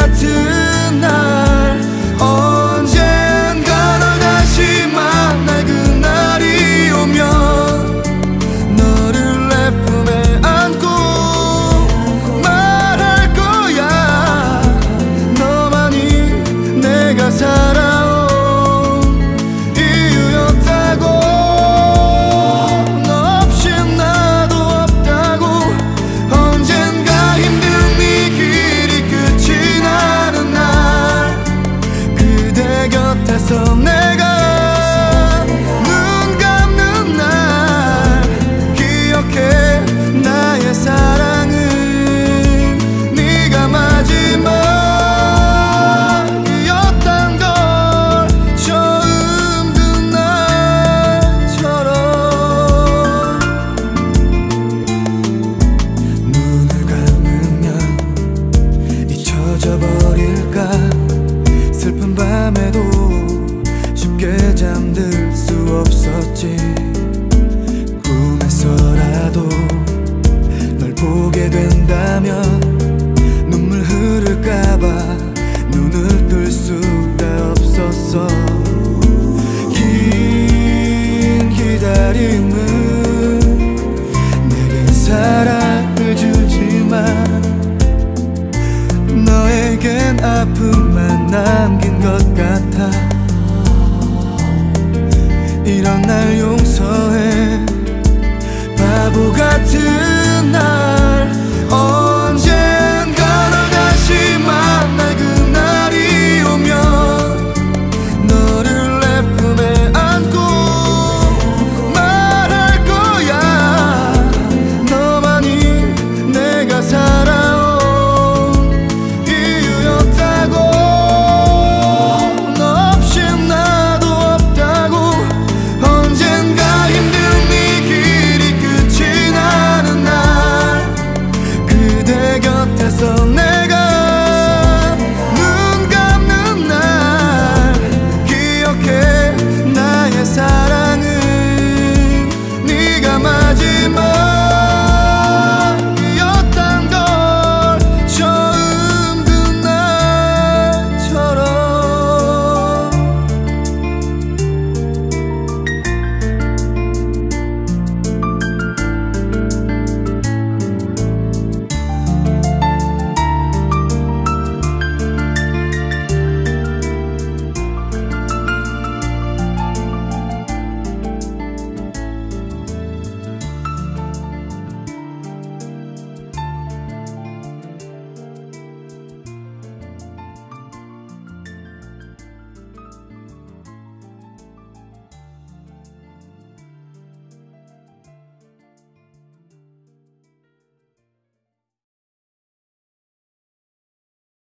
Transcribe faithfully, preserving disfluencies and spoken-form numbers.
같은 날 언젠가 널 다시 만날 그날이 오면 너를 내 품에 안고 말할 거야. 너만이 내가 살아온 이유였다고. 너 없이 나도 없다고. 언젠가 힘든 이 길이 끝이 나는 날 그대 곁에서 내가 눈 감는 날 기억해. 나의 사랑은 네가 마지막이었단 걸 처음 든 날처럼. 눈을 감으면 잊혀져 버릴까. 슬픈 밤에도 쉽게 잠들 수 없었지. 꿈에서라도 널 보게 된다면 눈물 흐를까봐 눈을 뜰 수가 없었어. 긴 기다림은 내겐 사랑을 주지만 너에겐 아픔만 남긴 것 같아. 이런 날 용서해. 바보 같은